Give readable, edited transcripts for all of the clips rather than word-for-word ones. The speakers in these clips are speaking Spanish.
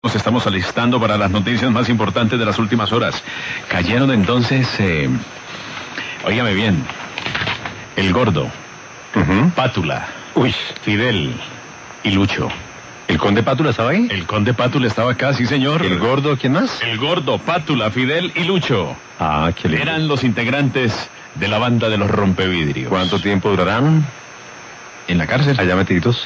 Nos estamos alistando para las noticias más importantes de las últimas horas. Cayeron entonces, óigame bien, el Gordo, Pátula, Fidel y Lucho. ¿El conde Pátula estaba ahí? El conde Pátula estaba acá, sí señor. ¿El Gordo, quién más? El Gordo, Pátula, Fidel y Lucho. Ah, qué lindo. Eran los integrantes de la banda de los rompevidrios. ¿Cuánto tiempo durarán? ¿En la cárcel? Allá metidos.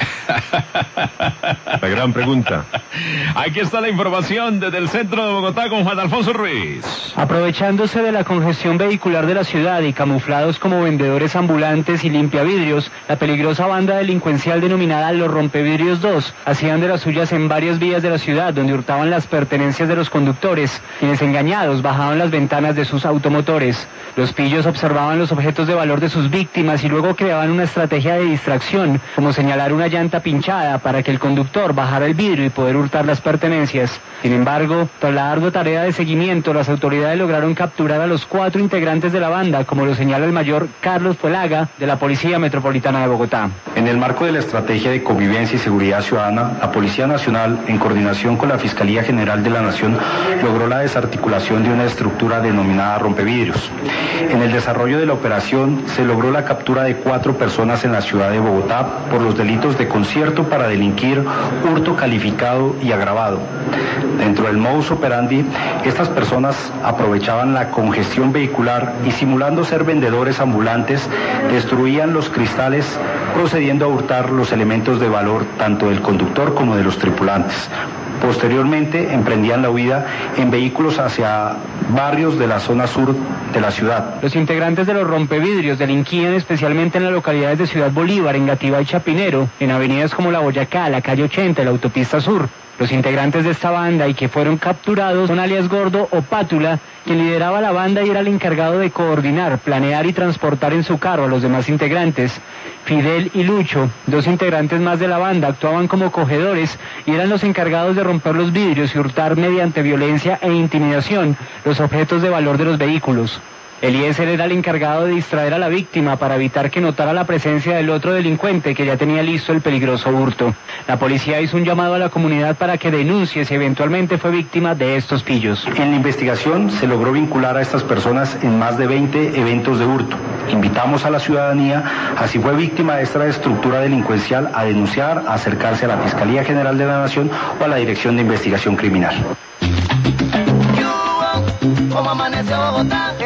La gran pregunta. Aquí está la información desde el centro de Bogotá con Juan Alfonso Ruiz. Aprovechándose de la congestión vehicular de la ciudad y camuflados como vendedores ambulantes y limpiavidrios, la peligrosa banda delincuencial denominada Los Rompevidrios 2 hacían de las suyas en varias vías de la ciudad donde hurtaban las pertenencias de los conductores, quienes engañados bajaban las ventanas de sus automotores. Los pillos observaban los objetos de valor de sus víctimas y luego creaban una estrategia de distracción, como señalar una llanta pinchada para que el conductor bajara el vidrio y poder hurtar las pertenencias. Sin embargo, tras la ardua tarea de seguimiento, las autoridades lograron capturar a los 4 integrantes de la banda, como lo señala el mayor Carlos Fuelaga, de la Policía Metropolitana de Bogotá. En el marco de la estrategia de convivencia y seguridad ciudadana, la Policía Nacional, en coordinación con la Fiscalía General de la Nación, logró la desarticulación de una estructura denominada rompevidrios. En el desarrollo de la operación, se logró la captura de 4 personas en la ciudad de Bogotá por los delitos de concierto para delinquir, hurto calificado y agravado. Dentro del modus operandi, estas personas aprovechaban la congestión vehicular y, simulando ser vendedores ambulantes, destruían los cristales, procediendo a hurtar los elementos de valor tanto del conductor como de los tripulantes. Posteriormente emprendían la huida en vehículos hacia barrios de la zona sur de la ciudad. Los integrantes de los rompevidrios delinquían especialmente en las localidades de Ciudad Bolívar, Engativá y Chapinero, en avenidas como la Boyacá, la calle 80 y la autopista sur. Los integrantes de esta banda y que fueron capturados son alias Gordo o Pátula, quien lideraba la banda y era el encargado de coordinar, planear y transportar en su carro a los demás integrantes. Fidel y Lucho, 2 integrantes más de la banda, actuaban como cogedores y eran los encargados de romper los vidrios y hurtar mediante violencia e intimidación los objetos de valor de los vehículos. Eliezer era el encargado de distraer a la víctima para evitar que notara la presencia del otro delincuente que ya tenía listo el peligroso hurto. La policía hizo un llamado a la comunidad para que denuncie si eventualmente fue víctima de estos pillos. En la investigación se logró vincular a estas personas en más de 20 eventos de hurto. Invitamos a la ciudadanía, así fue víctima de esta estructura delincuencial, a denunciar, a acercarse a la Fiscalía General de la Nación o a la Dirección de Investigación Criminal. ¿Cómo amanece Bogotá?